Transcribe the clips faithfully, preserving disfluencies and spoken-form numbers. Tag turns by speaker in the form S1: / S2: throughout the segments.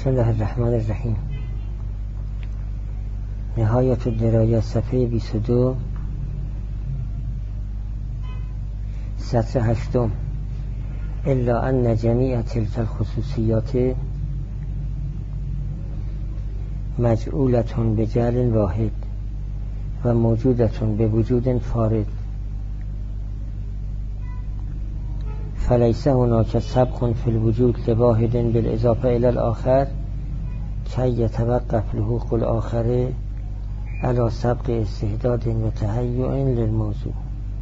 S1: بسم الله الرحمن الرحیم. نهایت الدرايه صفحه بیست و دو سطر هشتم. الا ان جمیع تلك الخصوصیات مجعولة بجعل واحد و موجودة بوجود فارد فليس هناك سبق في الوجود لواحد بالإضافة إلى الآخر كي يتوقف لحوق الآخر على سبق استعداد وتهيؤ للموضوع.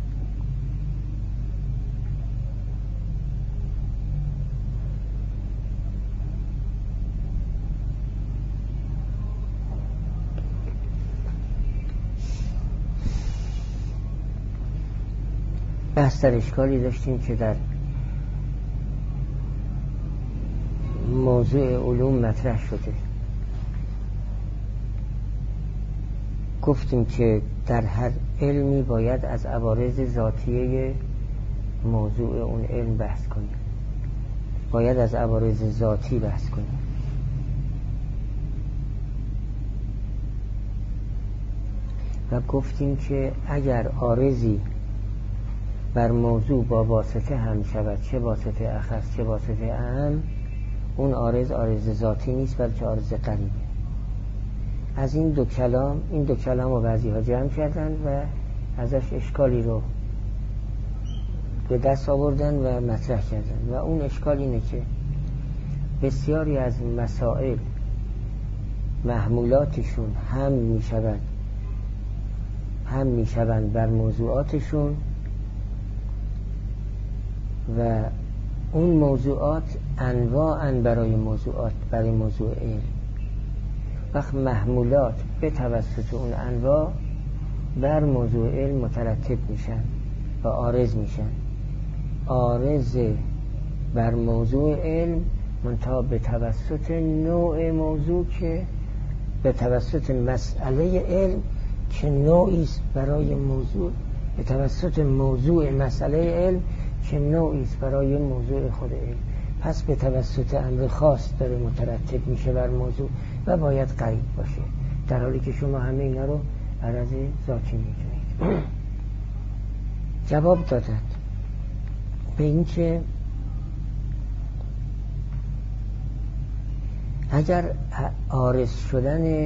S1: بحث در اشکالی داشتیم که در موضوع علوم مطرح شده. گفتیم که در هر علمی باید از عوارض ذاتیه موضوع اون علم بحث کنیم، باید از عوارض ذاتی بحث کنیم. و گفتیم که اگر عارضی بر موضوع با واسطه هم شود، چه واسطه اخص چه واسطه اعم، اون عارض عارض ذاتی نیست بلکه عارض قریبه. از این دو کلام این دو کلام رو بعضی ها جمع کردن و ازش اشکالی رو به دست آوردن و مطرح کردن و اون اشکال اینه که بسیاری از مسائل محمولاتشون هم می شود هم می شوند بر موضوعاتشون و اون موضوعات انواعاً برای موضوعات برای موضوع علم. وقت محمولات به توسط اون انواع بر موضوع علم مترتب میشن و عارض میشن. عارض بر موضوع علم منتها به توسط نوع موضوع که به توسط مسئله علم که نوعی است برای موضوع، به توسط موضوع مسئله علم که نوعی است برای موضوع خود علم. پس به توسط امر خاص داره مترتب میشه بر موضوع و باید قریب باشه، در حالی که شما همه اینا رو عرض ذاتی میدونید. جواب دادند به این که اگر عارض شدن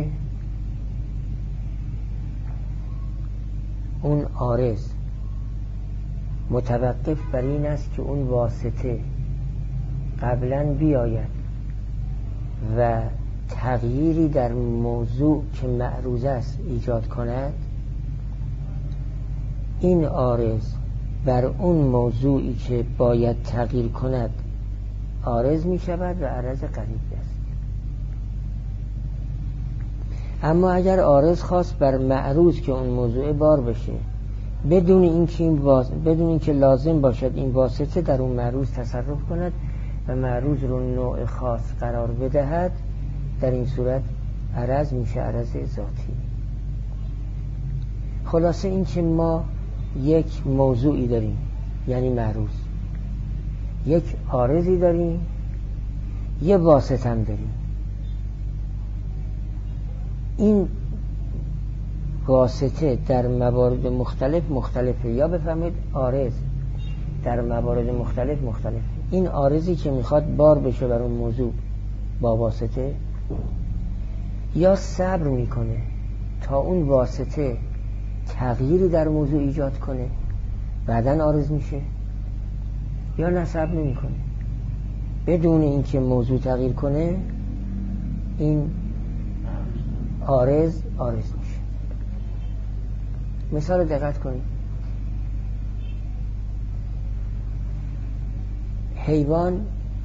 S1: اون عارض متوقف بر این است که اون واسطه قبلا بیاید و تغییری در موضوع که معروض است ایجاد کند، این عارض بر اون موضوعی که باید تغییر کند عارض می شود و عرض قریب است. اما اگر عارض خواست بر معروض که اون موضوع بار بشه بدون اینکه این واس... بدون اینکه لازم باشد این واسطه در اون معروض تصرف کند و معروض رو نوع خاص قرار بدهد، در این صورت عرض میشه عرض ذاتی. خلاصه این که ما یک موضوعی داریم یعنی معروض، یک عارضی داریم، یه واسطه هم داریم. این واسطه در موارد مختلف مختلفه، یا بفهمید عارض در موارد مختلف مختلفه. این عارضی که میخواد بار بشه بر اون موضوع با واسطه، یا صبر میکنه تا اون واسطه تغییری در موضوع ایجاد کنه بعدن عارض میشه، یا نه صبر نمیکنه بدون اینکه موضوع تغییر کنه این عارض عارض میشه. مثال دقت کنید. حیوان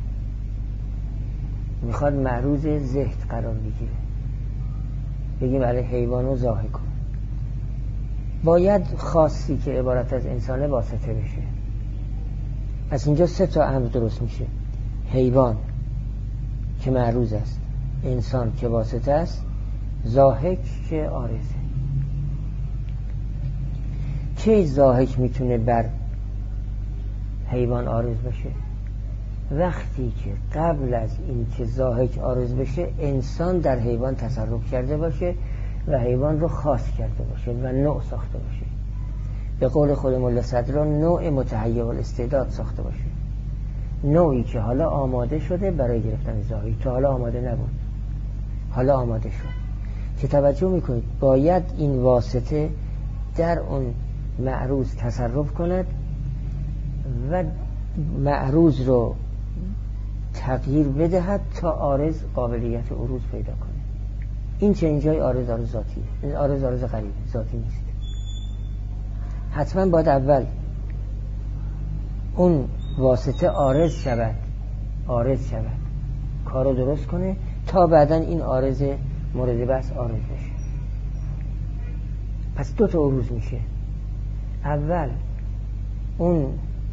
S1: میخواد معروض زهد قرار بگیره، بگیم برای حیوان رو ضاحک کن، باید خاصی که عبارت از انسانه واسطه بشه. از اینجا سه تا امر درست میشه: حیوان که معروض است، انسان که واسطه است، ضاحک که عارضه. کی ضاحک میتونه بر حیوان عارض بشه؟ وقتی که قبل از این که ضاحک عارض بشه انسان در حیوان تصرف کرده باشه و حیوان رو خاص کرده باشه و نوع ساخته باشه، به قول خود ملا صدرا نوع متهیأ الاستعداد ساخته باشه، نوعی که حالا آماده شده برای گرفتن ضاحک، تا حالا آماده نبود، حالا آماده شد. که توجه میکنید باید این واسطه در اون معروض تصرف کند و معروض رو تغییر بدهد تا عارض قابلیت عروض پیدا کنه. این چه اینجای عارض عارض ذاتیه، این عارض عارض غریبه، ذاتی نیست. حتما باید اول اون واسطه عارض شود، عارض شود، کارو درست کنه تا بعداً این عارض مورد بحث عارض بشه. پس دو تا عروض میشه. اول اون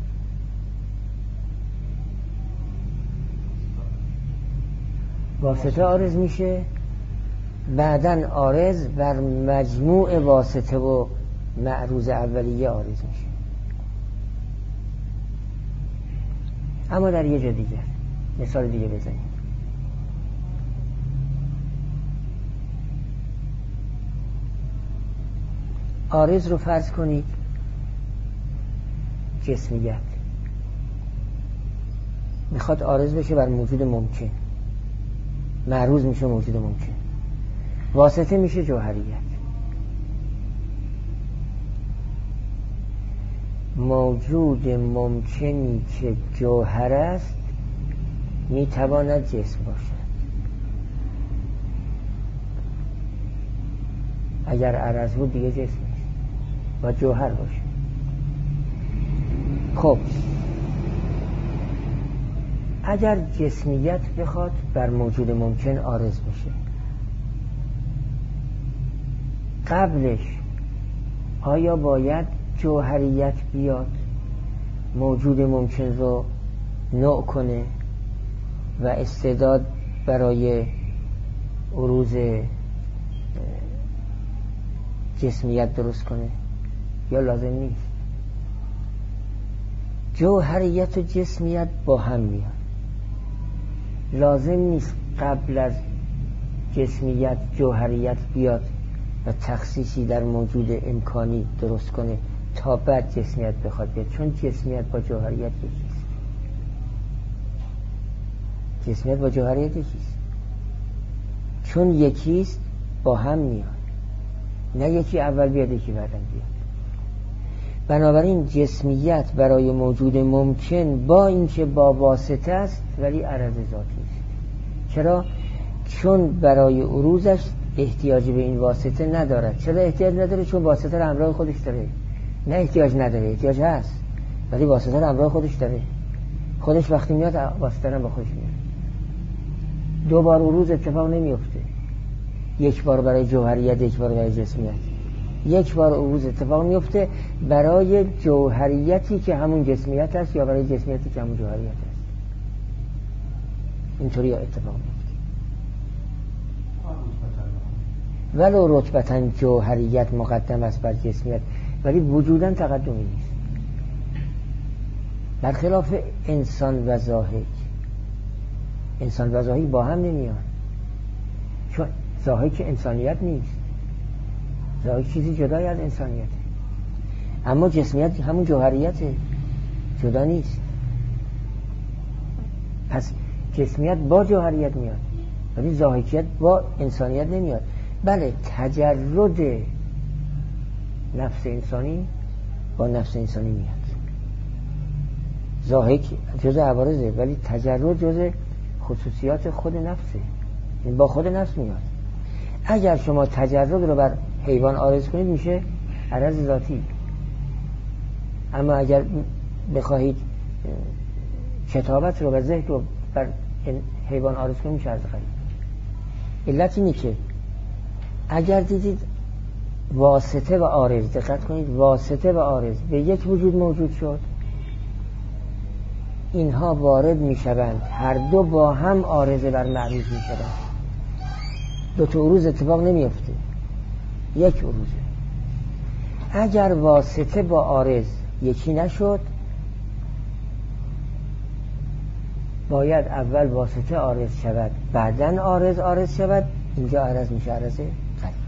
S1: واسطه عارض میشه، بعداً عارض بر مجموع واسطه و معروض اولیه عارض میشه. اما در یه جا دیگر مثال دیگه بزنیم. عارض رو فرض کنید جسمیت میخواد عارض بشه بر موجود ممکن، معروض میشه موجود ممکن، واسطه میشه جوهریت. موجود ممکنی که جوهر است میتواند جسم باشد. اگر عرض بود دیگه جسم نیست و جوهر باشه. خب اگر جسمیت بخواد بر موجود ممکن عارض بشه، قبلش آیا باید جوهریت بیاد موجود ممکن رو نوع کنه و استعداد برای عروض جسمیت درست کنه یا لازم نیست؟ جوهریت و جسمیت با هم میاد. لازم نیست قبل از جسمیت جوهریت بیاد و تخصیصی در موجود امکانی درست کنه تا بعد جسمیت بخواد بیاد، چون جسمیت با جوهریت یکیست. جسمیت با جوهریت یکیست، چون یکیست با هم میاد، نه یکی اول بیاد یکی بعدم بیاد. بنابراین جسمیت برای موجود ممکن با اینکه با واسطه است ولی عرض ذاتی است. چرا؟ چون برای عروضش احتیاجی به این واسطه ندارد. چرا احتیاج نداره؟ چون واسطه را همراه خودش داره. نه احتیاج نداره، احتیاج هست ولی واسطه را همراه خودش داره. خودش وقتی میاد واسطه را با خودش میاد. دو بار عروض اتفاق نمیفته، یک بار برای جوهریت، یک بار برای جسمیت. یک بار عروض اتفاق میفته برای جوهریتی که همون جسمیت است یا برای جسمیتی که همون جوهریت است. اینطوری اتفاق میفته. ولو رتبتاً جوهریت مقدم است بر جسمیت ولی وجوداً تقدمی نیست. برخلاف انسان و ضاحک، انسان و ضاحک با هم نمیان، چون ضاحک انسانیت نیست، ضاحک چیزی جدای از انسانیته، اما جسمیت همون جوهریته، جدا نیست. پس جسمیت با جوهریت میاد ولی ضاحکیت با انسانیت نمیاد. بله تجرد نفس انسانی با نفس انسانی میاد. ضاحک جزء عوارضه ولی تجرد جزء خصوصیات خود نفسه، این با خود نفس میاد. اگر شما تجرد رو بر حیوان عارض کنید میشه عرض ذاتی، اما اگر بخواهید کتابت رو و ذهن رو بر حیوان عارض کنید میشه عرض غریب. علت اینه که اگر دیدید واسطه و عارض، دقت کنید، واسطه و عارض به یک وجود موجود شد، اینها وارد میشوند، هر دو با هم عارضه بر معروض میشوند. دو تا عروض اتفاق نمیفته، یک عروضه. اگر واسطه با عارض یکی نشد باید اول واسطه عارض شود بعدن عارض عارض شود. اینجا عرض میشه عرض قریب.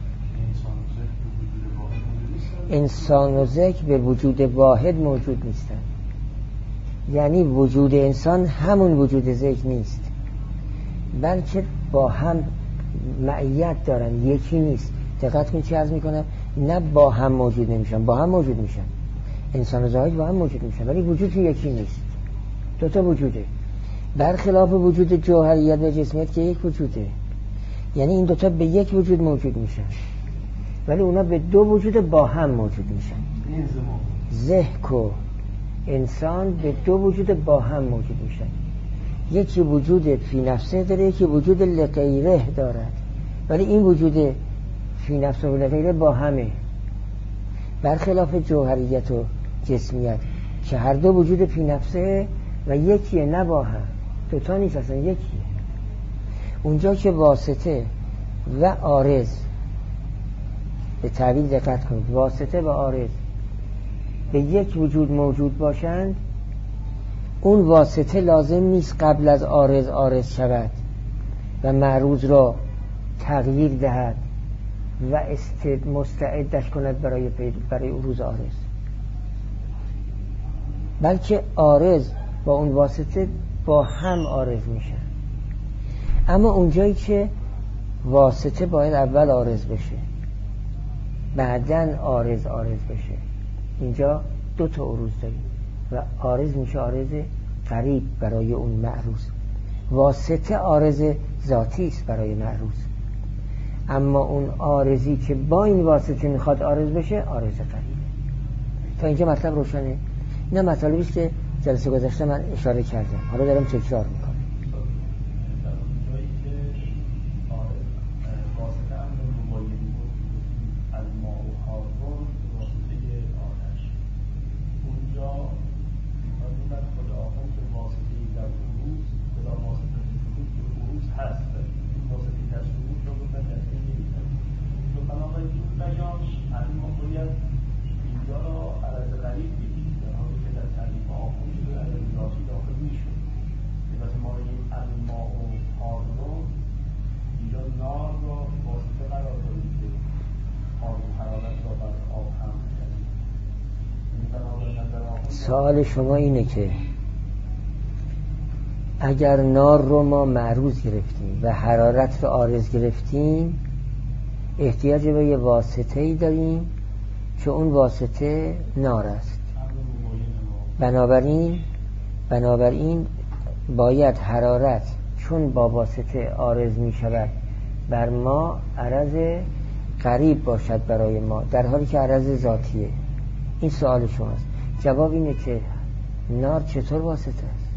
S1: انسان و ذکر به وجود واحد موجود نیستن. یعنی وجود انسان همون وجود ذکر نیست، بلکه با هم معیت دارن، یکی نیست. دقت کن چی عرض میکنم، نه با هم موجود نمیشن، با هم موجود میشن. انسان و ذکر با هم موجود میشن ولی وجود یکی نیست، دو تا وجوده. برخلاف وجود جوهریت و جسمیت که یک وجوده، یعنی این دوتا به یک وجود موجود میشن ولی اونا به دو وجود با هم موجود میشن. ذهن و انسان به دو وجود با هم موجود میشن. یکی وجود فی نفسه داره، یکی وجود لغیره دارد، ولی این وجود فی نفسه و لغیره با همه. برخلاف جوهریت و جسمیت که هر دو وجود فی نفسه و یکیه، نه با هم، دوتا نیست، اصلا یکیه. اونجا که واسطه و عارض، به تعبیر دقت کنید، واسطه و عارض به یک وجود موجود باشند، اون واسطه لازم نیست قبل از عارض عارض شود و معروض را تغییر دهد و است مستعدش کند برای برای عروض عارض، بلکه عارض با اون واسطه با هم عارض میشه. اما اونجایی که واسطه باید اول عارض بشه بعدن عارض عارض بشه، اینجا دو تا عروض داریم و عارض میشه عارض قریب برای اون معروض. واسطه عارض ذاتی است برای معروض، اما اون عارضی که با این واسطه میخواد عارض بشه عارض قریبه. تا اینجا مطلب روشنه؟ نه مطلبی است که جلسه گذشته من اشاره کردم، حالا دارم تکرار میکنم. سوال شما اینه که اگر نار رو ما معروض گرفتیم و حرارت رو عارض گرفتیم، احتیاج به یه واسطه‌ای داریم که اون واسطه نار است. بنابراین بنابراین باید حرارت چون با واسطه عارض می شود بر ما عرض قریب باشد برای ما، در حالی که عرض ذاتیه. این سوال شماست. جواب اینه که نار چطور واسطه است؟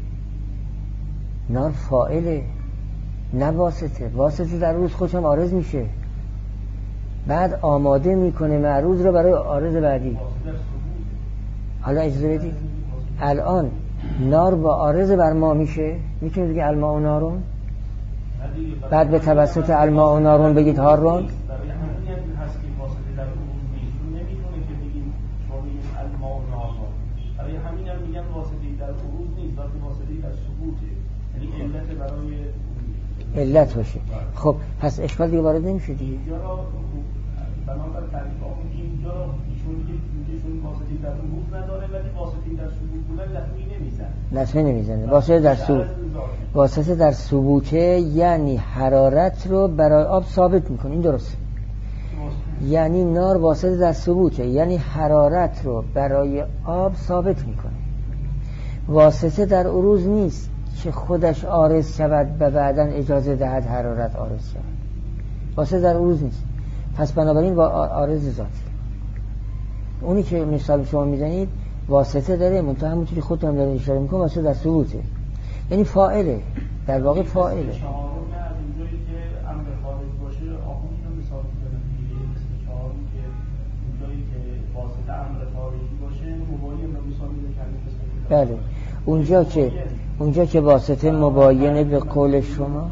S1: نار فاعله، نه واسطه. واسطه در روز خودش هم عارض میشه، بعد آماده میکنه معروض رو برای عارض بعدی. حالا اجازه بدید، الان نار با عارض بر ما میشه، میتونید بگید الماء و نارون، بعد به توسط الماء و نارون بگید هارون. علت باشه. خب پس اشکال دیگه وارد نمیشه دیگه.
S2: اینجا را بنابر تعریف آقا اینجا را ایشون که ایشون واسطی در ثبوت نداره ولی واسطی در ثبوت بودن لطمه نمیزنه.
S1: لطمه نمیزنه. واسطه در ثبوت واسطه در ثبوته، یعنی حرارت رو برای آب ثابت میکنه. این درسته. یعنی نار واسطه در ثبوته، یعنی حرارت رو برای آب ثابت میکنه. واسطه در عروض نیست که خودش عارض شود و بعداً اجازه دهد حرارت عارض شود. واسطه در عروض نیست. پس بنابراین عارض ذاتی. اونی که مثال شما میزنید واسطه داره، منتها همونطوری خودم داره اشاره میکنه واسطه در ثبوته، یعنی فاعله، در واقع فاعله. بله، اونجا که اونجا که واسطه مباینه به قول شما،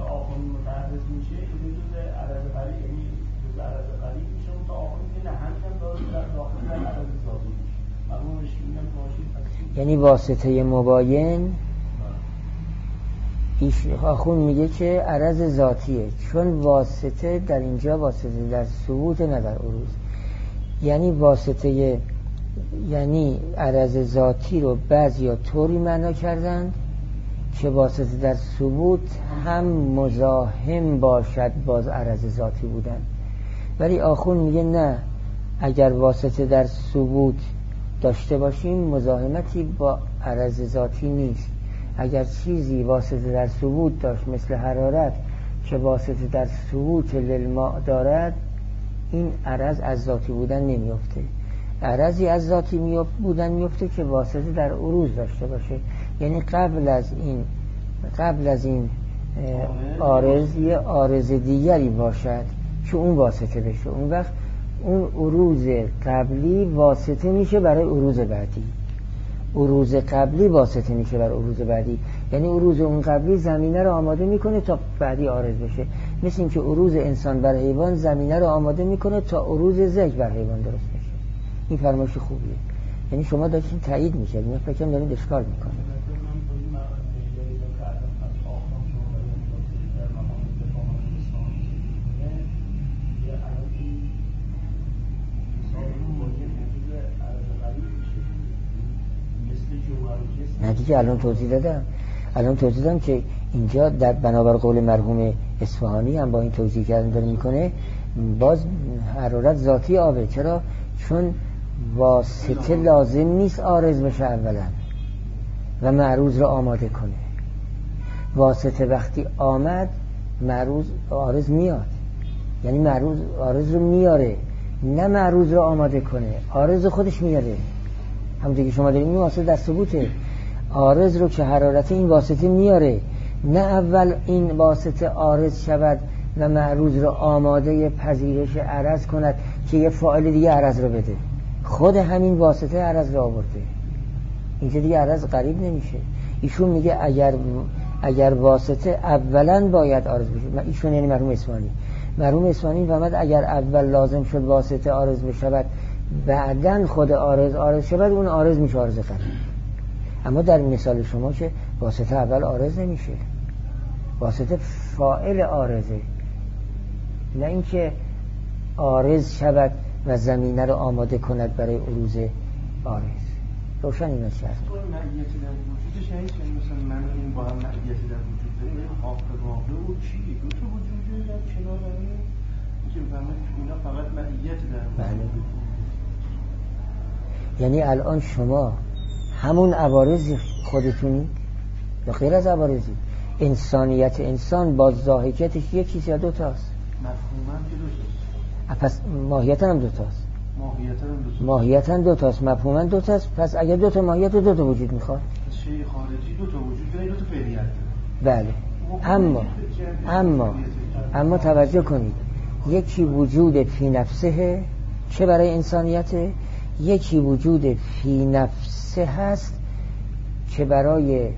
S1: یعنی واسطه مباین آخون میگه که عرض ذاتیه، چون واسطه در اینجا واسطه در ثبوت نه در عروض. یعنی واسطه، یعنی عرض ذاتی رو بعضیا طوری معنا کردن که واسطه در ثبوت هم مزاحم باشد باز عرض ذاتی بودن، ولی آخون میگه نه، اگر واسطه در ثبوت داشته باشیم مزاحمتی با عرض ذاتی نیست. اگر چیزی واسطه در ثبوت داشت مثل حرارت که واسطه در ثبوت للماء دارد، این عرض از ذاتی بودن نمیفته. عرضی از ذاتی میفت بودن میفته که واسطه در عروض داشته باشه، یعنی قبل از این قبل از این عارض یه عارض دیگری باشد که اون واسطه بشه، اون وقت اون عروض قبلی واسطه میشه برای عروض بعدی. عروض قبلی واسطه میشه برای عروض بعدی، یعنی عروض اون قبلی زمینه رو آماده میکنه تا بعدی عارض بشه. مثل این که عروض انسان بر حیوان زمینه رو آماده میکنه تا عروض ذکر بر حیوان درست بشه. این فرمایش خوبیه، یعنی شما داشتین تایید میشه، من فکر کنم دارین اشکال میکنه. نتیجه الان توضیح دادم الان توضیح دادم که اینجا در بنابر قول مرحوم اصفهانی هم با این توضیح کردن داره میکنه، باز حرارت ذاتی آبه. چرا؟ چون واسطه لازم نیست عارض بشه اولا و معروض رو آماده کنه. واسطه وقتی آمد معروض عارض میاد، یعنی معروض عارض رو میاره، نه معروض رو آماده کنه، عارض خودش میاره. همونطور که شما دارید این واسطه در ثبوته، عارض رو که حرارت این واسطه میاره، نه اول این واسطه عارض شود و معروض رو آماده پذیرش عرض کند که یه فاعل دیگه عرض رو بده. خود همین واسطه عرض رو آورده، اینجا دیگه عرض قریب نمیشه. ایشون میگه اگر اگر واسطه اولا باید عارض بشه، ایشون یعنی مرحوم اصفهانی مرحوم اصفهانی فهمد اگر اول لازم شد واسطه عارض بشود بعدن خود عارض عارض شود، اون عارض میشه عارض قریب. اما در مثال شما که واسطه اول عارض نمیشه، واسطه فاعل عارضه، نه اینکه عارض شود و زمینه رو آماده کند برای عروض عارض. روشن این است.
S2: تو معیتی در وجودش یعنی که مثلا من این با هم معیتی در وجود داریم، یعنی حاقه واقع و چی؟ دو تا وجوده در کنار همین که بفهمید اینا فقط معیتی در وجود داریم.
S1: یعنی الان شما همون عوارضی خودتونی یا غیر از عوارضی؟ انسانیت انسان با ضاحکیتش یک چیز یا دو تاست؟
S2: مفهوماً که دو تاست.
S1: پس ماهیتاً هم دو تاست.
S2: ماهیتاً هم دو تاست.
S1: ماهیتاً دو تاست، مفهوماً دو تاست. پس اگر دو تا ماهیت و دو تا وجود میخواد،
S2: پس شیء خارجی دو تا وجود داره، دو تا فعلیت داره.
S1: بله. اما اما اما توجه کنید، یکی وجود فی نفسه چه برای انسانیته، یکی وجود فی نفسه هست که برای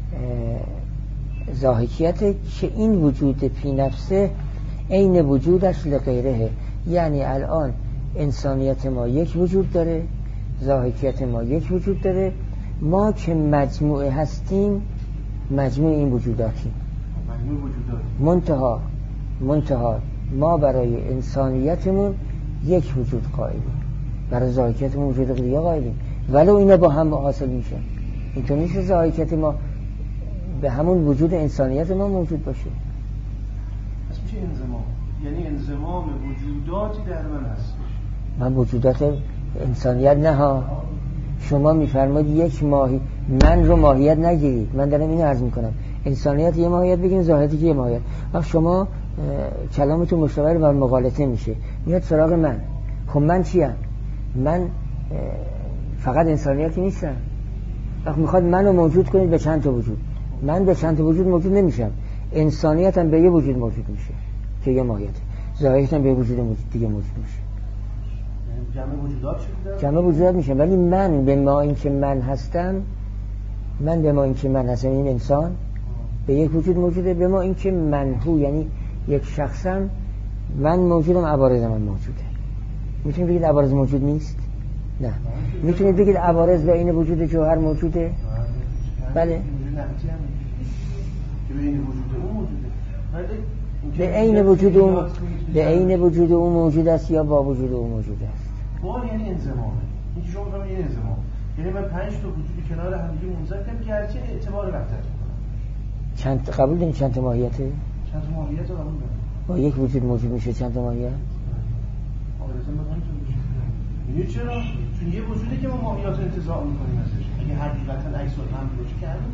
S1: ضاحکیت، که این وجود فی نفسه عین وجودش لغیره. یعنی الان انسانیت ما یک وجود داره، ضاحکیت ما یک وجود داره، ما که مجموعه هستیم مجموع این وجوداتیم.
S2: مجموع وجودات
S1: منتها منتها ما برای انسانیتمون یک وجود قائلیم، برای ضاحکیتمون وجود دیگه قائلیم، ولو اینا با هم حاصل میشه. اینطور نیست ضاحکیت ما به همون وجود انسانیت ما موجود باشه.
S2: پس میشه انضمام، یعنی انضمام وجوداتی در من هست.
S1: من وجودات انسانیت نه ها. شما میفرمایید یک ماهی، من رو ماهیت نگیرید، من دارم اینو عرض میکنم، انسانیت یه ماهیت بگیم، ذاتی یه ماهیت. وقت شما کلامتون مشتبه و مغالطه میشه، میاد سراغ من. خب من چیم؟ من فقط انسانیتی نیستم. وقت میخواد منو موجود کنید به چند تا وجود، من به چند تا وجود موجود نمیشم. انسانیتم به یه وجود موجود میشه که یه ماهیت، ذاتیتم به وجود دیگه موجود میشه.
S2: جمع وجودات شده؟
S1: جمع وجودات میشه، ولی من به ما این که من هستم، من به ما این که من هستم، این انسان به یک وجود موجوده. به ما این که من هو، یعنی یک شخصم، من موجودم، عوارض من موجوده. میتونید بگید عوارض موجود نیست؟ نه. میتونید بگید عوارض به این وجود جوهر موجوده؟ بله.
S2: که به این وجود اون موجوده.
S1: به عین وجود اون به عین وجود اون موجود است یا با وجود اون موجود است.
S2: با یعنی انضمامه. این که شما میگید یعنی انضمام. یعنی من پنج تا وجودی کنار هم دیگه منضبطم که هرچی اعتبار وحدت میکنن. چند
S1: قبول دارین چند تا ماهیته؟
S2: چند تا ماهیت رو قبول دارم.
S1: با یک وجود موجود میشه چند تا ماهیت؟
S2: آرزو من همینطور میشه. یعنی چرا؟ چون یه وجودی که ما ماهیت رو انتزاع میکنیم ازش. اگه حقیقتا عکس العمل باشه که همین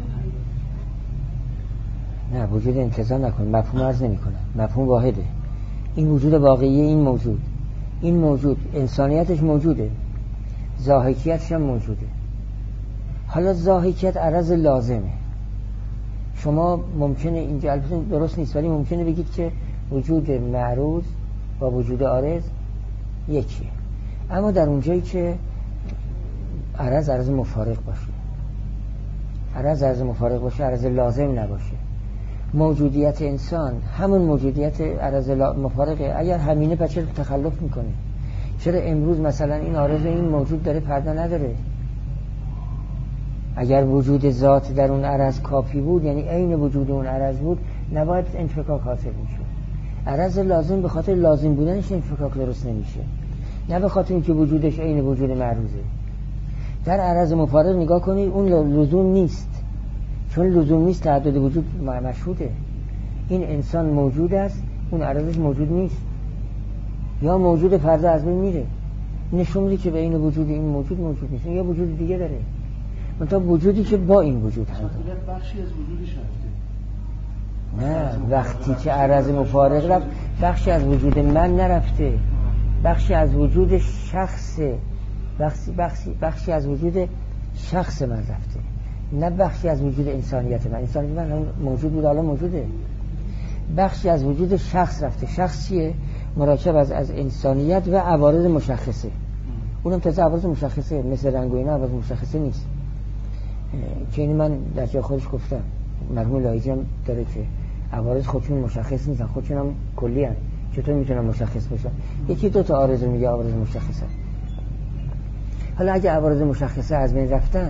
S1: نه وجود انتزاع نکن، مفهوم عرض نمی کنم، مفهوم واحده. این وجود واقعی این موجود این موجود انسانیتش موجوده، ضاحکیتش هم موجوده. حالا ضاحکیت عرض لازمه. شما ممکنه اینجا البته درست نیست ولی ممکنه بگید که وجود معروض با وجود عارض یکیه، اما در اونجایی که عرض عرض مفارق باشه، عرض عرض مفارق باشه، عرض لازم نباشه. موجودیت انسان همون موجودیت عرض مفارقه. اگر همینه پس چرا تخلف میکنه؟ چرا امروز مثلا این عارض این موجود داره پرده نداره؟ اگر وجود ذات در اون عرض کافی بود، یعنی عین وجود اون عرض بود، نباید انفکاک حاصل میشه. عرض لازم به خاطر لازم بودنش انفکاک درست نمیشه، نه به خاطر اینکه وجودش عین وجود معروضه. در عرض مفارق نگاه کنید، اون لزوم نیست، چون لزوم نیست تعدد وجود مشهوده. این انسان موجود است، اون عرضش موجود نیست، یا موجود پرده از بین میره. نشون میده که بین وجود این موجود موجود نیست، این یه وجود دیگه داره، منتها وجودی که با این وجود هست.
S2: بخشی از وجودش رفته.
S1: نه، وقتی که عرض مفارق رفت بخشی از وجود من نرفته، بخشی از وجود شخص بخشی, بخشی, بخشی از وجود شخص من رفته، نه بخشی از وجود انسانیت من. انسانیت من موجود بود، حالا موجوده. بخشی از وجود شخص رفته. شخص چیه؟ مرکب از از انسانیت و عوارض مشخصه. اونم تازه عوارض مشخصه، مثل رنگ و اینا عوارض مشخصه نیست که این من در جای خودش گفتم. مرحوم لایجی هم داره که عوارض خودشون مشخص نیستن، خودشون هم کلی هستن، چطور میتونن مشخص باشن؟ یکی دو تا عارض میگه عوارض مشخصه. حالا اگه عوارض مشخصه از بین رفتن،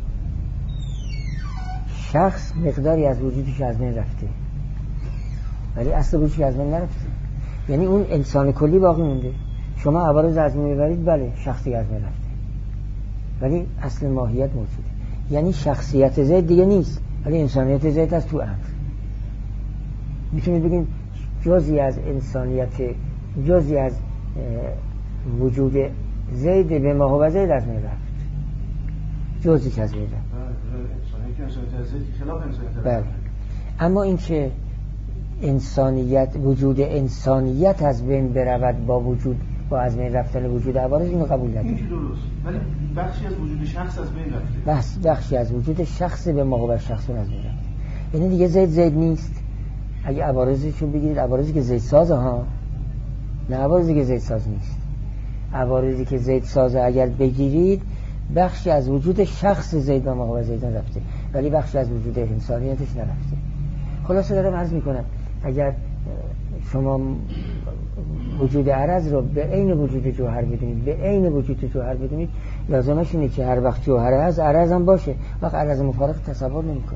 S1: شخص مقداری از وجودش از بین رفته ولی اصل وجودش از بین نرفته، یعنی اون انسان کلی باقی مونده. شما عوارض از بین میبرید، بله شخصی از بین رفته ولی اصل ماهیت موجوده. یعنی شخصیت زید دیگه نیست ولی انسانیت زید از تو امر. میتونید بگین جزئی از انسانیت، جزئی از وجود زید به ما هو زید از بین رفت، جزئی که از بین رفت. بله. اما این که انسانیت، وجود انسانیت از بین برود با وجود با از بین رفتن وجود عوارض، اینو قبول نداریم.
S2: این درست، ولی بخشی از وجود شخص از بین رفته.
S1: بس بخشی از وجود شخص به ما هو شخص از بین رفته. یعنی دیگه زید زید نیست. اگه عوارضشو بگیرید، عوارضی که زید سازه ها، نه عوارضی که زید ساز نیست. عوارضی که زید سازه اگر بگیرید، بخشی از وجود شخص زید و ما هو زید رفته ولی بخشی از وجود انسانیتش نرفته. خلاصه دارم عرض میکنم اگر شما وجود عرض رو به عین وجود جوهر بدونید، به عین وجود جوهر بدونید، لازمش اینه که هر وقت جوهر هست عرض هم باشه. وقت عرض مفارق تصور نمیکنه.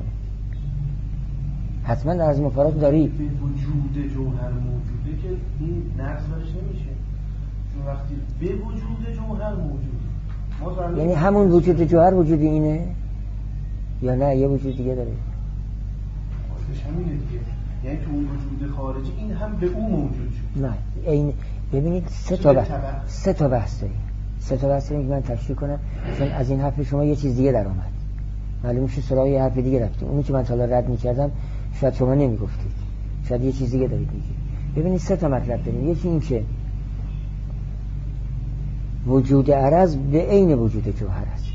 S1: حتما عرض مفارق داری.
S2: به وجود جوهر موجوده که این نقص برش نمیشه، چون وقتی به وجود جوهر موجوده،
S1: یعنی همون وجود جوهر وجود اینه یا نه یه وجود دیگه داره؟
S2: اصلش همینه دیگه، یعنی تو اون وجود خارجی این هم به اون موجود شد.
S1: نه این ببینید سه تا بحث سه تا بحث داریم. سه تا بحث داریم که من تشریح کنم، چون از این حرف شما یه چیز دیگه در اومد. معلوم میشه سراغ یه حرف دیگه رفتیم. اونی که من تا رد می‌کردم شاید شما نمیگفتید، شاید یه چیز دیگه دارید میگید. ببینید سه تا مطلب داریم. یکی این که وجود عرض به عین وجود جوهر است.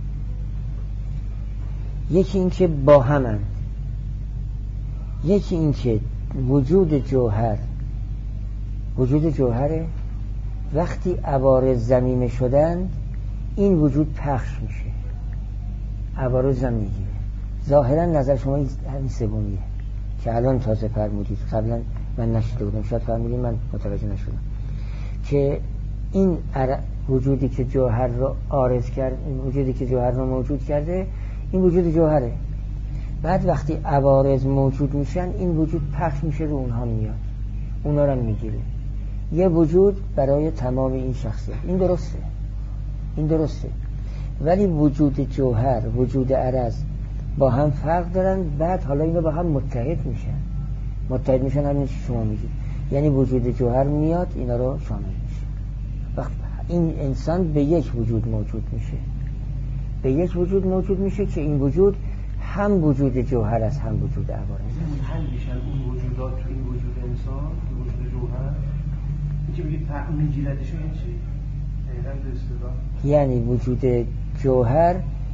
S1: یکی این که با همند. یکی این که وجود جوهر وجود جوهره، وقتی عوارض ضمیمه شدند این وجود پخش میشه، عوارض هم میگیره. ظاهرا نظر شما همین سومیه که الان تازه فرمودید، قبلا من نشیده بودم، شاید فرمودید من متوجه نشدم، که این وجودی که جوهر رو عارض کرد، این وجودی که جوهر رو موجود کرده، این وجود جوهره. بعد وقتی عوارض موجود میشن این وجود پخش میشه رو اونها میاد، اونا رو میگیره. یه وجود برای تمام این شخصیت. این درسته، این درسته. ولی وجود جوهر، وجود عرض با هم فرق دارن. بعد حالا اینا با هم متحد میشن. متحد میشن همین چی شما میگید، یعنی وجود جوهر میاد اینا رو شامل میشه. وقت این انسان به یک وجود موجود میشه، به یک وجود موجود میشه که این وجود هم وجود جوهر است هم وجود عوارض.
S2: منحل میشن اون وجودات تو این وجود انسان، تو وجود جوهر. این که بگید تعمیم میگیردشون این چی؟
S1: یعنی وجود جوهر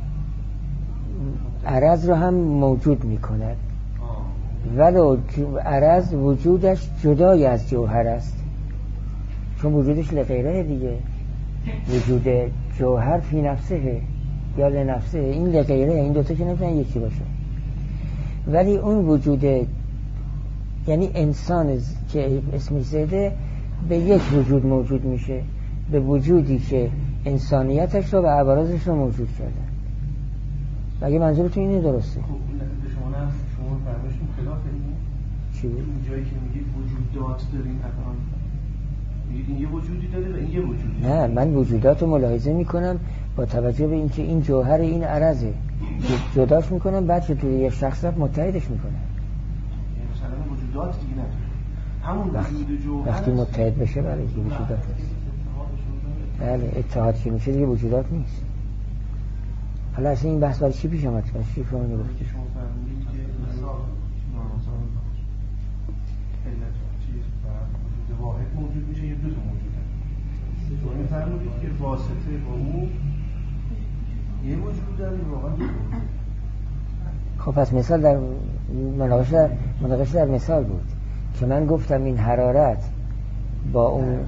S1: عرض رو هم موجود میکند، ولو عرض وجودش جدای از جوهر است، چون وجودش لغیره دیگه. وجود جوهر فی نفسه یا لنفسه، این لغیره، این دوتا که نمیتونن یکی باشه. ولی اون وجود، یعنی انسان که اسمش زده به یک وجود موجود میشه، به وجودی که انسانیتش رو و عوارضش رو موجود کرده. اگه منظورتون اینه درسته.
S2: خب شما نه شما فرمایشتون خلاف اینه.
S1: چی بود؟
S2: این جایی که میگید وجودات داریم الان میگید این یه وجودی داره و این یه وجودی.
S1: نه، من وجودات رو ملاحظه میکنم با توجه به اینکه این جوهر این عرضه، جداش میکنم، بعد که توی یه شخصیت متحدش میکنم.
S2: یعنی مثلا وجودات دیگه نداره. همون وجود جوهر
S1: وقتی متحد بشه برای که وجودات هست. بله، اتحاد که میشه دیگه وجودات نیست. حالا اصلا این بحث برای چی پیش آمد؟ چی شما نگفتی؟
S2: شما فهمیدید که مثال نامسان علت چیز وجود واحد موجود میشه، یه دو تا موجوده. شما میفرمودید که واسطه با اون یه وجود داره، واقعا دو وجود.
S1: خب پس مثال در مناقشه مناقشه در مثال بود که من گفتم این حرارت با اون.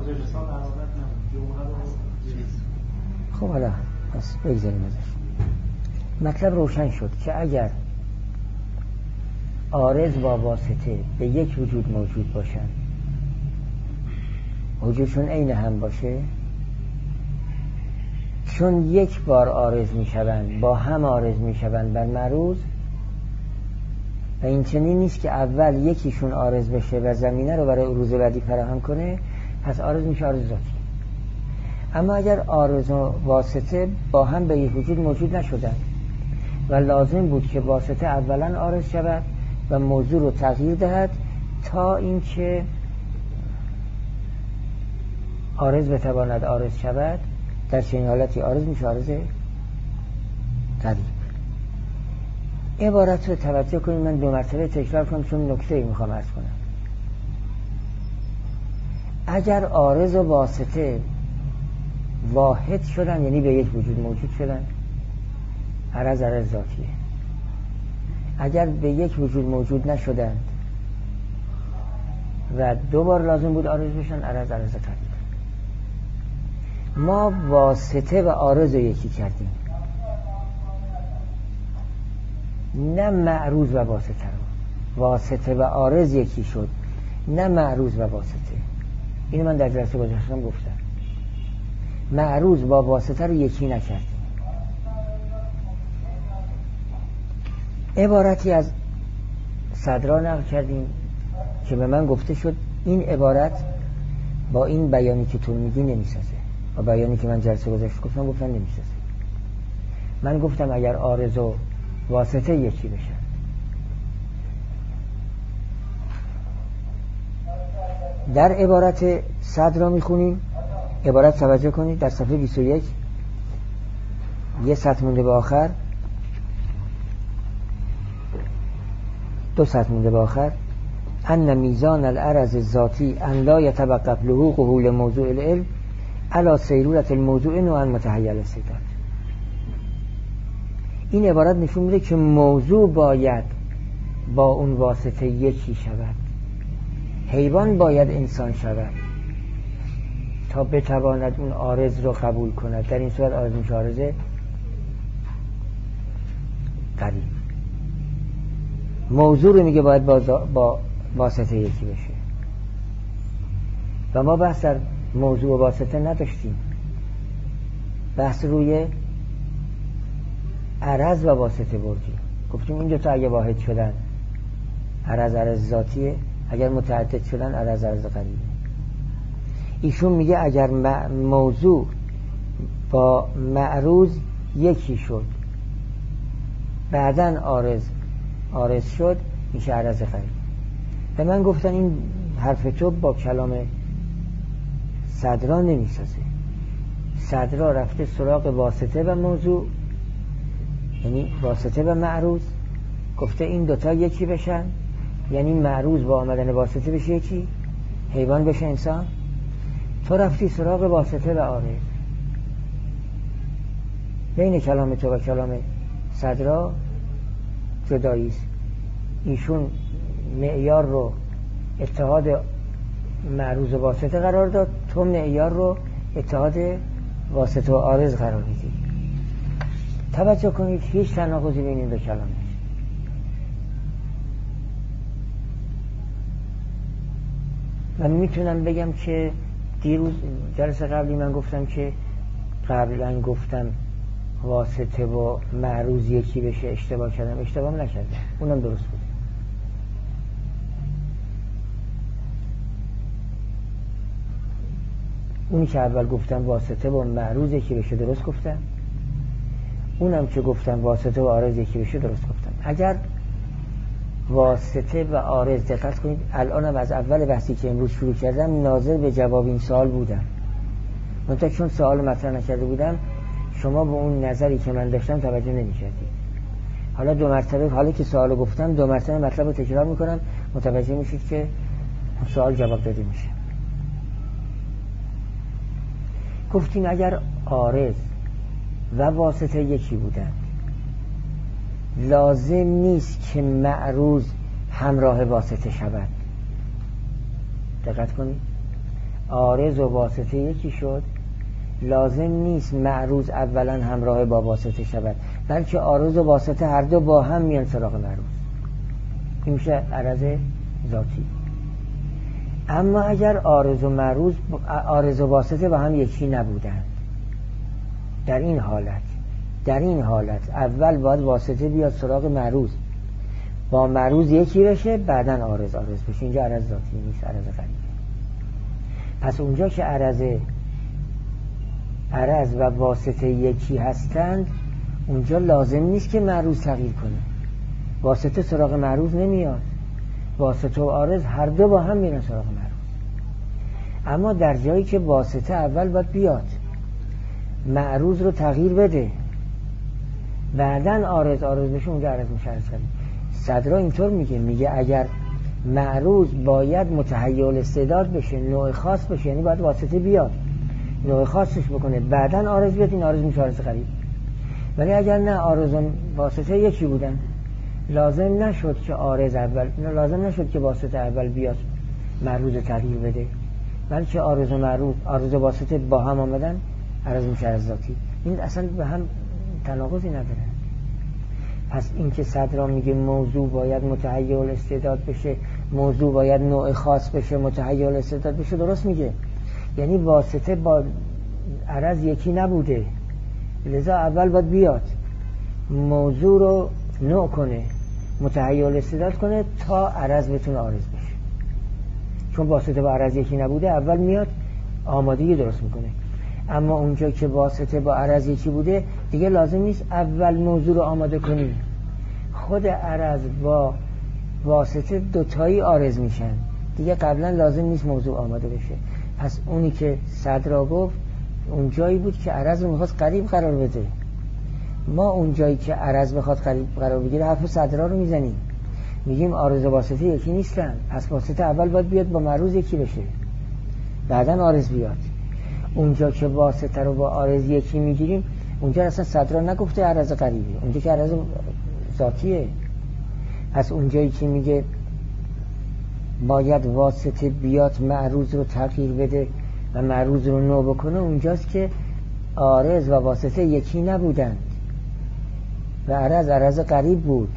S1: خب حالا پس بگذاریم ازش. مطلب روشن شد که اگر عارض با واسطه به یک وجود موجود باشن، وجودشون عین هم باشه، چون یک بار عارض می شوند با هم عارض می شوند بر معروض، و این چنین نیست که اول یکیشون عارض بشه و زمینه رو برای عروض بعدی فراهم کنه، پس عارض میشه عارض ذاتی. اما اگر عارض و واسطه با هم به یک وجود موجود نشدن و لازم بود که واسطه اولا عارض شود و موضوع رو تغییر دهد تا اینکه عارض بتواند عارض شود، در چنین حالتی عارض میشه عارض قریب. عبارت رو توجه کنید، من دو مرتبه تکرار کنم چون نکته میخوام عرض کنم. اگر عارض و واسطه واحد شدن، یعنی به یک وجود موجود شدن، عرض عرض ذاتیه. اگر به یک وجود موجود نشدند و دو بار لازم بود عارض بشن، عرض عرض قریب. ما واسطه و عارض رو یکی کردیم، نه معروض و واسطه رو. واسطه و عارض یکی شد، نه معروض و واسطه. اینو من در جلسه گذشتم گفتم. معروض با واسطه رو یکی نکردیم. عبارتی از صدرا نقل کردیم که به من گفته شد این عبارت با این بیانی که تو میگی نمیسازه، با بیانی که من جلسه گذشته گفتم گفتم نمیسازه. من گفتم اگر عارض و واسطه یکی بشن، در عبارت صدرا میخونیم. عبارت توجه کنید در صفحه بیست و یک، یه سطر مونده به آخر، دو سطر مونده به آخر. ان میزان العرض الذاتی ان لا يتوقف له قبول موضوع العلم على سیرورة الموضوع نوعا متحیل الصفات. این عبارت نشون میده که موضوع باید با اون واسطه یکی شود، حیوان باید انسان شود تا بتواند اون عارض رو قبول کند. در این صورت عارض میشه عارض قریب. موضوع رو میگه باید با, با واسطه یکی بشه و ما بحث در موضوع و واسطه نداشتیم، بحث روی عرض و واسطه بردیم. گفتیم این دوتا اگه واحد شدن عرض عرض ذاتیه، اگر متعدد شدن عرض عرض قریبه. ایشون میگه اگر موضوع با معروض یکی شد بعدن عارض عارض شد میشه عرض قریب. به من گفتن این حرف تو با کلام صدرا نمیسازه. صدرا رفته سراغ واسطه و موضوع، یعنی واسطه و معروض، گفته این دوتا یکی بشن، یعنی معروض با آمدن واسطه بشه یکی، حیوان بشه انسان. تو رفتی سراغ واسطه و عارض. بین کلام تو و کلام صدرا جدایی است. ایشون معیار رو اتحاد معروض و واسطه قرار داد، تو معیار رو اتحاد واسطه و عارض قرار میدی. توجه کنید هیچ تناقضی بین این دو کلام نیست. من میتونم بگم که دیروز جلسه قبلی من گفتم که قبلا گفتم واسطه و معروض یکی بشه، اشتباه کردم. اشتباه نکردم، اونم درست بود. اونی که اول گفتم واسطه و معروض یکی بشه درست گفتم، اونم که گفتم واسطه و عارض یکی بشه درست گفتم. اگر واسطه و عارض دقت کنید، الانم از اول بحثی که امروز شروع کردم ناظر به جواب این سوال بودم، منتها چون سوال مطرح نکرده بودم شما به اون نظری که من داشتم توجه نمی‌کردید. حالا دو مرتبه حالا که سوالو گفتم دو مرتبه مطلب رو تکرار میکنم، متوجه میشید که سوال جواب داده میشه. گفتیم اگر عارض و واسطه یکی بودن لازم نیست که معروض همراه واسطه شود. دقت کنید، عارض و واسطه یکی شد، لازم نیست معروض اولا همراه با واسطه شود، بلکه عارض و واسطه هر دو با هم میان سراغ معروض. این میشه عرض ذاتی. اما اگر عارض و معروض عارض و واسطه با هم یکی نبودند، در این حالت در این حالت اول باید واسطه بیاد سراغ معروض، با معروض یکی بشه، بعدن عارض عارض بشه. اینجا عرض ذاتی نیست، عرض قریبه. پس اونجا که عرض عرض و واسطه یکی هستند اونجا لازم نیست که معروض تغییر کنه. واسطه سراغ معروض نمیاد، واسطه و عارض هر دو با هم میرن سراغ معروض. اما در جایی که واسطه اول باید بیاد معروض رو تغییر بده، بعدن عارض عارض بشه، اونجا عرض میشه عرض قریب. صدرا اینطور میگه، میگه اگر معروض باید متحیل استعداد بشه، نوع خاص بشه، یعنی باید واسطه بیاد نوع خاصش بکنه، بعدن عارض بیاد، این عارض میشه عرض قریب. ولی اگر نه عارض و واسطه یکی بودن لازم نشد که عارض اول لازم نشد که واسطه اول بیاد معروض تغییر بده، بلکه عارض و معروض عارض و واسطه با هم آمدن عرض میشه عرض ذاتی. این اصلا به هم تناقضی نداره. پس این که صدرا میگه موضوع باید متحیل استعداد بشه، موضوع باید نوع خاص بشه، متحیل استعداد بشه، درست میگه. یعنی واسطه با عرض یکی نبوده، لذا اول باید بیاد موضوع رو نوع کنه، متحیل استعداد کنه تا عرض بتونه عارض بشه. چون واسطه با عرض یکی نبوده اول میاد آمادگی درست میکنه. اما اونجا که واسطه با عرض یکی بوده دیگه لازم نیست اول موضوع رو آماده کنی، خود عرض با واسطه دوتایی عارض میشن دیگه، قبلا لازم نیست موضوع آماده بشه. پس اونی که صدرا گفت اون جایی بود که عرض رو میخواست قریب قرار بده. ما اون جایی که عرض بخواد قریب قرار بگیره حرف صدرا رو میزنیم، میگیم عارض و واسطه یکی نیستن، پس واسطه اول باید بیاد با معروض یکی بشه، بعدن عارض بیاد. اونجا که واسطه رو با عارض یکی میگیریم اونجا اصلا صدرا نگفته عرض قریبه، اونجا که عرض ذاتیه. پس اونجایی که میگه باید واسطه بیاد معروض رو تغییر بده و معروض رو نو بکنه، اونجاست که عارض و واسطه یکی نبودند و عرض عرض قریب بود.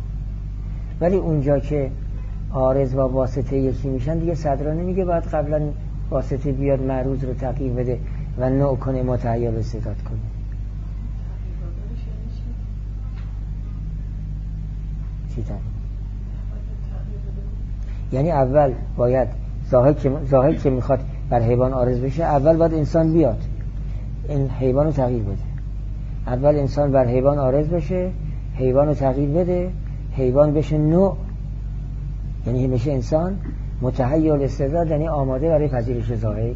S1: ولی اونجا که عارض و واسطه یکی میشن دیگه صدرا نمیگه باید قبلا واسطه بیاد معروض رو تغییر بده و نوع کنه، متحیل استعداد کنه. تثبیتن. یعنی اول باید زاهد که زاهد که میخواد بر حیوان عارض بشه، اول باید انسان بیاد این حیوان رو تغییر بده. اول انسان بر حیوان عارض بشه، حیوان رو تغییر بده، حیوان بشه نوع، یعنی بشه انسان متحیل الاستعداد، یعنی آماده برای پذیرش زاهد.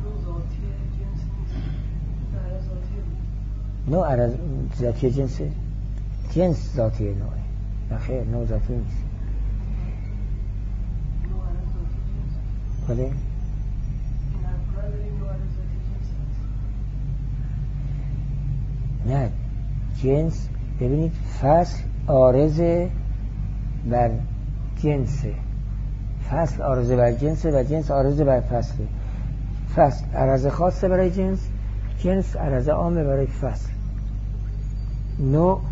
S1: نوع عرض ذاتی جنسه، جنس ذاتی نوعه. نخیر، نوع ذاتی نیست. بله؟ نه، جنس ببینید فصل عارض بر جنسه، فصل عارض بر جنسه و جنس عارض بر فصله. فصل عرض خاصه برای جنس، جنس عرض عامه برای فصل. نوع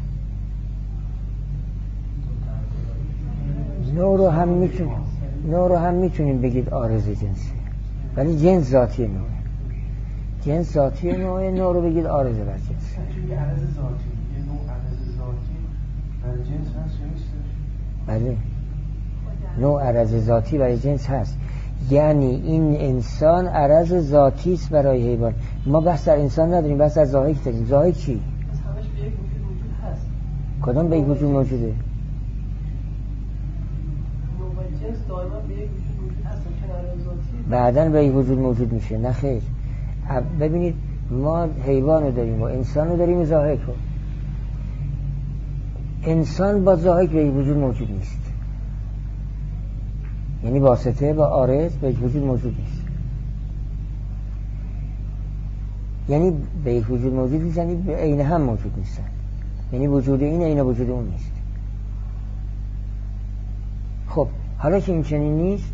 S1: نوع رو هم میتونیم نوع رو هم میتونیم بگید عارض جنسی، ولی جنس ذاتی نوعه. جنس ذاتی نوعه، نوع رو بگید عارض بر جنس.
S2: چون یه عرض ذاتی، یه نوع عرض ذاتی برای جنس هست یا نیست؟
S1: بله، نوع عرض ذاتی برای جنس هست. یعنی این انسان عرض ذاتی است برای حیوان. ما بحث در انسان نداریم، بحث در زاهد داریم. زاهد چی؟
S3: همش به یک وجود هست.
S1: کدام به یک وجود موجوده؟
S3: نوع جنس دائما به یک وجود موجود هست که عرض ذاتی
S1: بعداً به یک وجود موجود میشه. نه خیر. ببینید ما حیوان رو داریم و انسان رو داریم و زاهد رو. انسان با زاهد به یک وجود موجود نیست، یعنی واسطه با عارض به یک وجود موجود نیست. یعنی به یک وجود موجود نیست، یعنی به عین هم موجود نیستن. یعنی وجود این عین وجود اون نیست. خب حالا که این چنین نیست،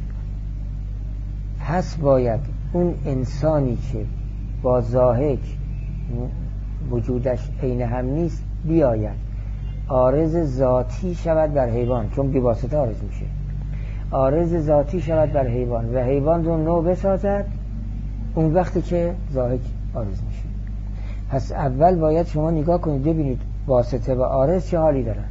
S1: پس باید اون انسانی که با زاهد وجودش عین هم نیست بیاید عارض ذاتی شود بر حیوان، چون بی واسطه عارض میشه. عارض ذاتی شود بر حیوان و حیوان رو نوع بسازد اون وقتی که زاهد عارض میشه. پس اول باید شما نگاه کنید ببینید واسطه و عارض چه حالی دارن،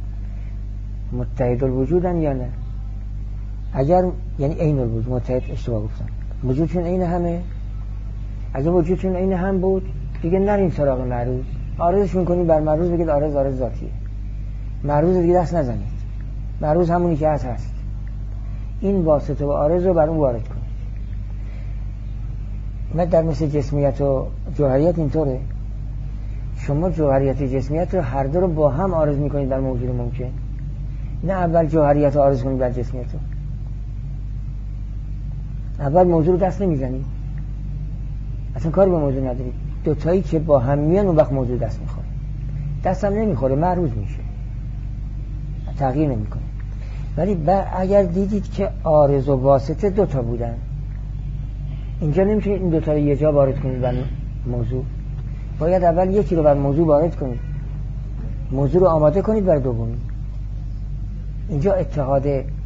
S1: متحد الوجودن یا نه. اگر یعنی عین الوجود، متحد اشتباه گفتم، وجودشون عین همه. اگر وجودشون عین هم بود دیگه نریم سراغ معروض، عارضشون کنید بر معروض، بگید عارض عارض ذاتیه. معروض دیگه دست نزنید، معروض همونی که هست هست. این واسطه و عارض رو بر اون وارد کنید. نه در مثل جسمیت و جوهریت اینطوره. شما جوهریت و جسمیت رو هر دو رو با هم عارض میکنید در موجود ممکن. نه اول جوهریت رو عارض کنید بر جسمیت رو. اول موضوع رو دست نمیزنید، اصلا کاری با موضوع ندارید. دوتایی که با هم میان اون وقت موضوع دست میخوره. دست هم نمیخوره، معروض میشه، تغییر نمیکنه. ولی اگر دیدید که عارض و واسطه دوتا بودن، اینجا نمیتونید این دوتا رو یه جا وارد کنید بر موضوع. باید اول یکی رو بر موضوع وارد کنید، موضوع رو آماده کنید بر دومی. اینجا اتحاد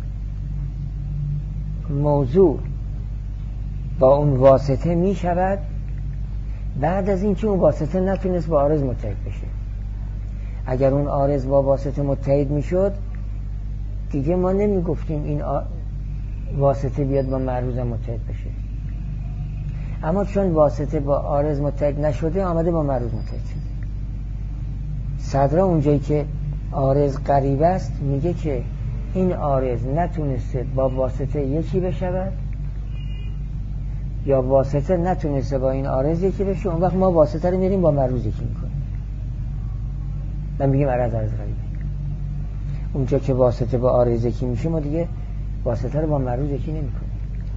S1: موضوع با اون واسطه می شود بعد از این که اون واسطه نتونست با عارض متحد بشه. اگر اون عارض با واسطه متحد می شد دیگه ما نمی گفتیم این واسطه بیاد با معروض متحد بشه. اما چون واسطه با عارض متحد نشده آمده با معروض متحد شده. صدرا اونجایی که عارض قریب است میگه که این عارض نتونسته با واسطه یکی بشود یا واسطه نتونسته با این عارض یکی بشه، اون وقت ما واسطه رو میریم با معروض یکی میکنیم. من میگم عرض عرض قریبه. اونجا که واسطه با عارض یکی میشه ما دیگه واسطه رو با معروض یکی نمیکنیم.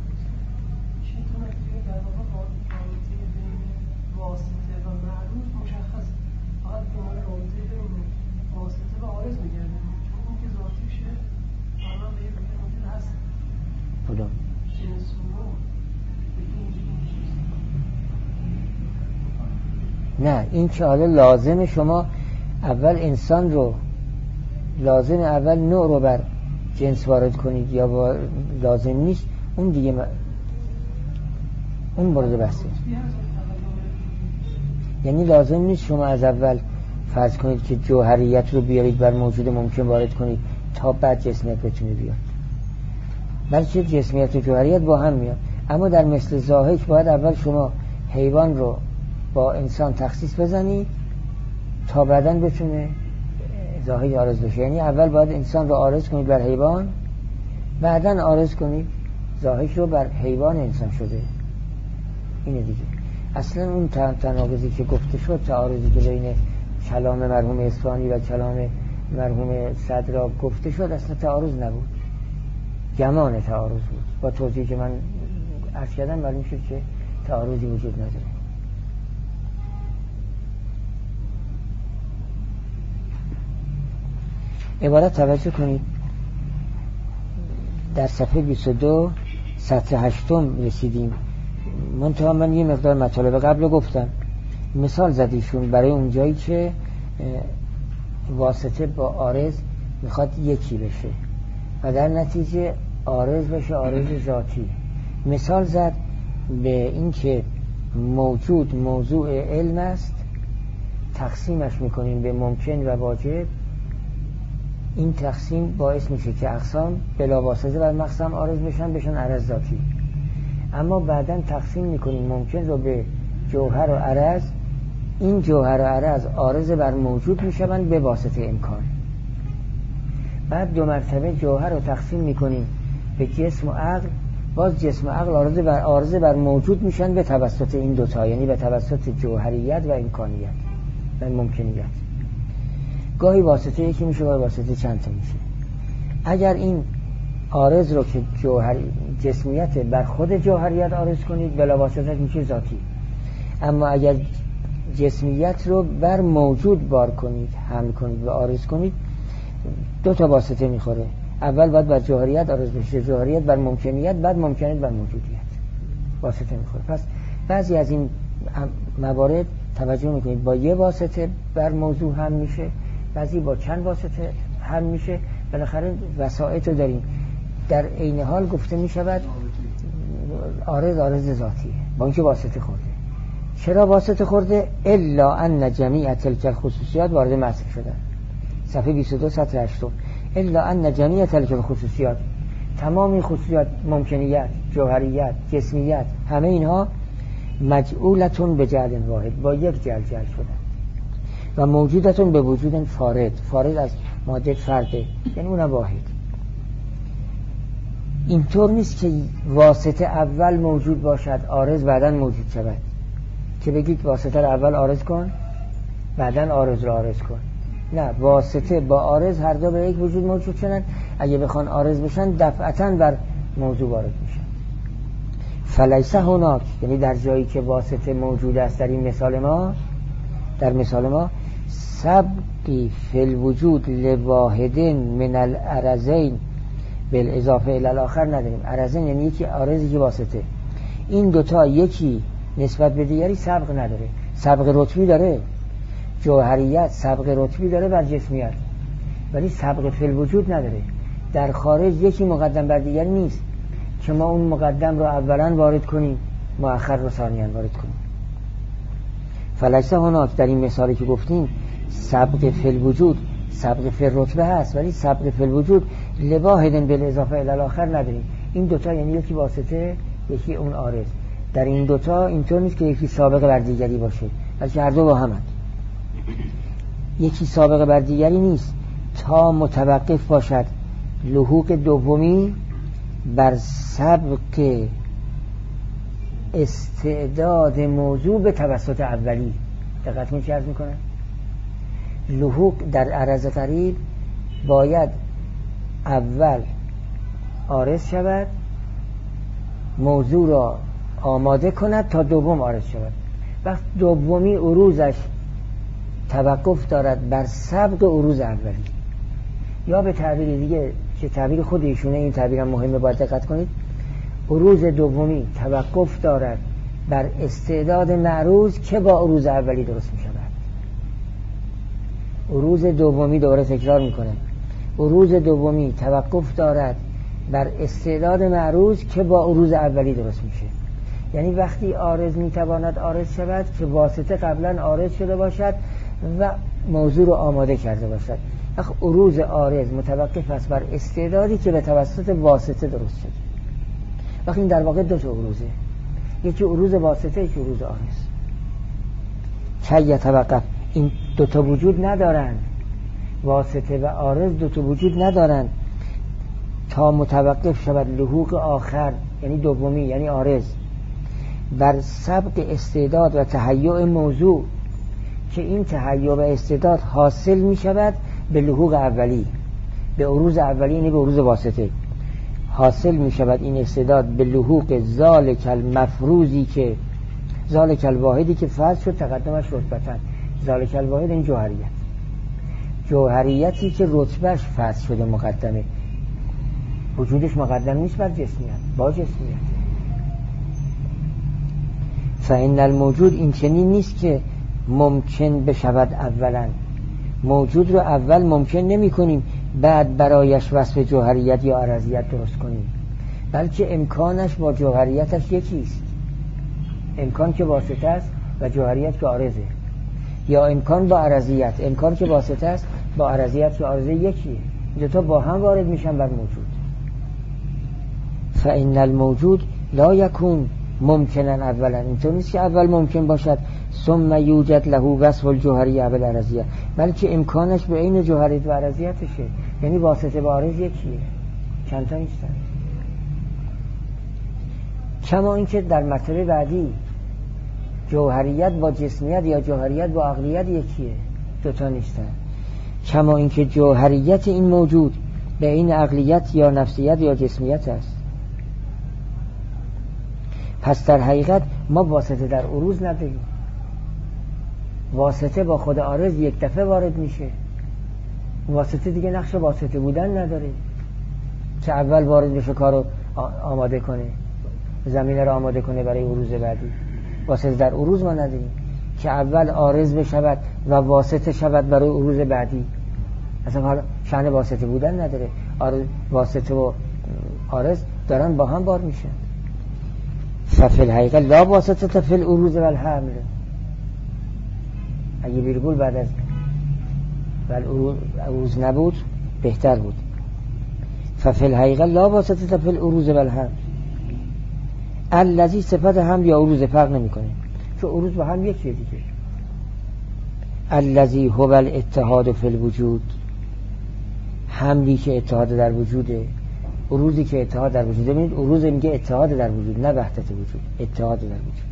S1: نه این که حالا لازم شما اول انسان رو لازم اول نوع رو بر جنس وارد کنید یا با... لازم نیست اون دیگه م... اون مورد بحثه. یعنی لازم نیست شما از اول فرض کنید که جوهریت رو بیارید بر موجود ممکن وارد کنید تا بعد جسمیت بتونه بیاد. بلکه جسمیت و جوهریت با هم میاد. اما در مثل زاهد باید اول شما حیوان رو با انسان تخصیص بزنید تا بعداً بتونه زاهد عارض بشه. یعنی اول باید انسان رو عارض کنید بر حیوان، بعداً عارض کنید زاهد رو بر حیوان انسان شده. اینه دیگه. اصلا اون تناقضی که گفته شد، تعارضی که بین کلام مرحوم اصفهانی و کلام مرحوم صدرا گفته شد، اصلا تعارض نبود، گمان تعارض بود. با توضیحی که من عرض کردم معلوم شد که تعارضی وجود نداره. عبارت توجه کنید، در صفحه بیست و دو سطر هشتم رسیدیم. منتها من یه مقدار مطالب قبل گفتم، مثال زدیشون برای اون جایی که واسطه با عارض میخواد یکی بشه و در نتیجه عارض بشه عارض ذاتی. مثال زد به این که موجود موضوع علم است، تقسیمش میکنیم به ممکن و واجب. این تقسیم باعث میشه که اقسام بلا واسطه بر مقسم عارض بشن بشن عرض ذاتی. اما بعداً تقسیم میکنیم ممکن رو به جوهر و عرض، این جوهر و عرض عارض بر موجود میشوند به واسطه امکان. بعد دو مرتبه جوهر رو تقسیم میکنیم به جسم و عقل، باز جسم و عقل عارض بر عارض بر موجود میشن به توسط این دوتا، یعنی به توسط جوهریت و امکانیت و ممکنیت. گاهی واسطه یکی میشه، گاهی واسطه چند تا میشه. اگر این عارض رو که جوهر جسمیت بر خود جوهریت عارض کنید بلا واسطه میشه ذاتی. اما اگر جسمیت رو بر موجود بار کنید، حمل کنید و عارض کنید، دو تا واسطه میخوره. اول باید بر جوهریت عارض بشه، جوهریت بر ممکنیت، بعد ممکنیت بر موجودیت واسطه میخوره. پس بعضی از این موارد توجه میکنید با یه واسطه بر موضوع هم میشه، بعضی با چند واسطه هم میشه. بالاخره وسائط رو داریم. در عین حال گفته میشود عارض عارض ذاتیه با اینکه واسطه خورده. چرا واسطه خورده؟ الا ان جمیع تلک الخصوصیات وارد مصرف شدن. صفحه بیست و دو سطر هشتم. الا ان جمیع تلک الخصوصیات، تمام این خصوصیات، ممکنیت، جوهریت، جسمیت، همه اینها مجعولتون به جعل واحد، با یک جعل جعل شدن و موجودتون به وجود فارد. فارد از ماده فرده، یعنی اونم واحد. اینطور نیست که واسطه اول موجود باشد عارض بعداً موجود شود، که بگید واسطه رو اول عارض کن بعداً عارض رو عارض کن. نه، واسطه با عارض هر دو به یک وجود موجود شدن. اگه بخوان عارض بشن دفعتاً بر موضوع وارد میشن. فلیس هناک، یعنی در جایی که واسطه موجود است، در این مثال ما، در مثال ما سبقی فی الوجود لواحدین من العرضین بالاضافه الی الاخر نداریم. عرضین یعنی یکی عارضی که واسطه، این دوتا یکی نسبت به دیگری سبق نداره. سبق رتبی داره، جوهریت سبق رتبی داره بر جسمیت، ولی سبق فی الوجود نداره. در خارج یکی مقدم بر دیگری نیست که ما اون مقدم رو اولا وارد کنیم مؤخر رو ثانیاً وارد کنیم. فلیس هناک، در این مثالی که گفتیم سبق فی الوجود سبق فی الرتبه هست، ولی سبق فی الوجود لواحدن بالاضافه الی الاخر نداریم. این دوتا یعنی یکی واسطه یکی اون عارض. در این دوتا اینطور نیست که یکی سابق بر دیگری باشه، بلکه هر دو با همند. یکی سابق بر دیگری نیست تا متوقف باشد لحوق دومی بر سبق استعداد موضوع به توسط اولی. دقت می چه عرض میکنه؟ لحوق در عرض قریب باید اول عارض شود، موضوع را آماده کند تا دوم عارض شود. وقت دومی عروضش توقف دارد بر سبق عروض اولی. یا به تعبیر دیگه که تعبیر خود ایشونه، این تعبیرم مهمه باید دقت کنید، عروض دومی توقف دارد بر استعداد معروض که با عروض اولی درست می شود. عروض دومی، دوباره تکرار می کنم، عروض دومی توقف دارد بر استعداد معروض که با عروض اولی درست میشه. یعنی وقتی عارض میتواند عارض شود که واسطه قبلا عارض شده باشد و موضوع رو آماده کرده باشد. وقت عروض عارض متوقف است بر استعدادی که به توسط واسطه درست شده. وقت این در واقع دو تا عروضه، یکی عروض واسطه، یکی عروض عارض. چه یتوقف، این دو تا وجود ندارن، واسطه و عارض دو تا وجود ندارن تا متوقف شود لحوق آخر، یعنی دومی، یعنی عارض، بر سبق استعداد و تهیع موضوع، که این تهیع و استعداد حاصل می شود به لحوق اولی، به عروض اولی، یعنی به عروض واسطه حاصل می شود این استعداد به لحوق ذالک المفروضی، که ذالک الواحدی که فرض شد تقدمش رتبتن. ذالک الواحد این جوهریت، جوهریتی که رتبهش فرض شده مقدمه، وجودش مقدم نیست بر جسمیت، با جسمیت. فإن الموجود این چنین نیست که ممکن بشود اولا، موجود رو اول ممکن نمی کنیم بعد برایش وصف جوهریت یا عرضیت درست کنیم، بلکه امکانش با جوهریتش یکیست. امکان که واسطه است و جوهریت که عارضه، یا امکان با عرضیت، امکان که واسطه است با عرضیت که عارضه یکیه، دو تا با هم وارد میشن بر موجود. فإن الموجود لا یکون ممکنن اولا، اینطور نیست که اول ممکن باشد ثم یوجد له وصف الجوهریه و العرضیه، بلکه امکانش به عین جوهریت و عرضیتشه، یعنی واسطه و عارض یکیه، چند تا نیستن. کما اینکه در مرتبه بعدی جوهریت با جسمیت یا جوهریت با عقلیت یکیه، دو تا نیستن. کما اینکه جوهریت این موجود به عین عقلیت یا نفسیت یا جسمیت است. پس در حقیقت ما واسطه در عروض نداریم، واسطه با خود عارض یک دفعه وارد میشه، واسطه دیگه نقش واسطه بودن نداره که اول وارد بشه کارو آماده کنه، زمینه رو آماده کنه برای عروض بعدی. واسطه در عروض ما نداریم که اول عارض بشود و واسطه شود برای عروض بعدی، اصلا حالا شأن واسطه بودن نداره. واسطه و عارض دارن با هم بار میشن. ففی الحقیقه لا واسطه فی العروض و الحمل، اگه ویرگول بعد از عروض نبود بهتر بود. ففی الحقیقه لا واسطه فی العروض و الحمل، الذی صفت هم یا عروض فرق نمی کنه، چون عروض با هم یکیه دیگه. الذی هو الاتحاد فی الوجود، حملی که اتحاد در وجوده، عروضی که اتحاد در وجوده. ببینید عروض میگه اتحاد در وجود، نه وحدت وجود، اتحاد در وجود.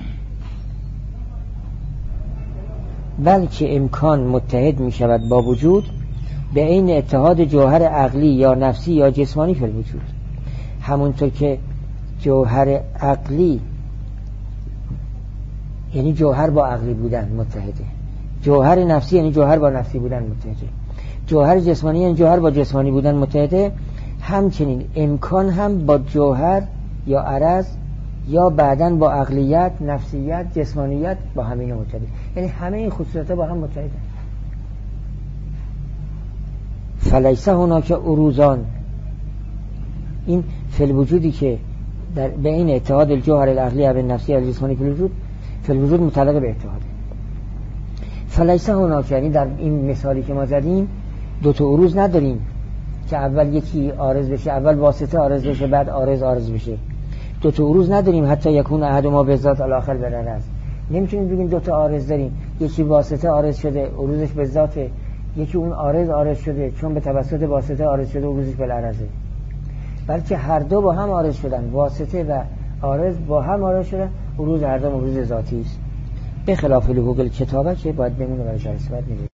S1: بلکه امکان متحد می شود با وجود به عین اتحاد جوهر عقلی یا نفسی یا جسمانی فی الوجود، همونطور که جوهر عقلی یعنی جوهر با عقلی بودن متحده، جوهر نفسی یعنی جوهر با نفسی بودن متحده، جوهر جسمانی یعنی جوهر با جسمانی بودن متحده. همچنین امکان هم با جوهر یا عرض یا بعدن با عقلیت، نفسیت، جسمانیت با همین متحده، یعنی همه این خصوصیات با هم متحده. فلیس هناک عروضان، این فی الوجودی که در بین اتحاد الجوهر العقلی و نفسی و جسمانی فی الوجود، فی الوجود متعلق به اتحاده. فلیس هناک، یعنی در این مثالی که ما زدیم دو تا عروض نداریم که اول یکی عارض بشه، اول واسطه عارض بشه بعد عارض عارض بشه. دو تا عروض نداریم حتی یکون احد ما به ذات الاخر بدن است. نمیتونیم بگیم دو تا عارض داریم، یکی واسطه عارض شده عروضش به ذاته، یکی اون عارض عارض شده چون به توسط واسطه عارض شده عروضش به العرضه. بلکه هر دو با هم عارض شدن، واسطه و عارض با هم عارض شدن، عروض هر دو عروض ذاتی است، به خلاف لحوق الکتابه که باید بمونه برای جلسه بعد.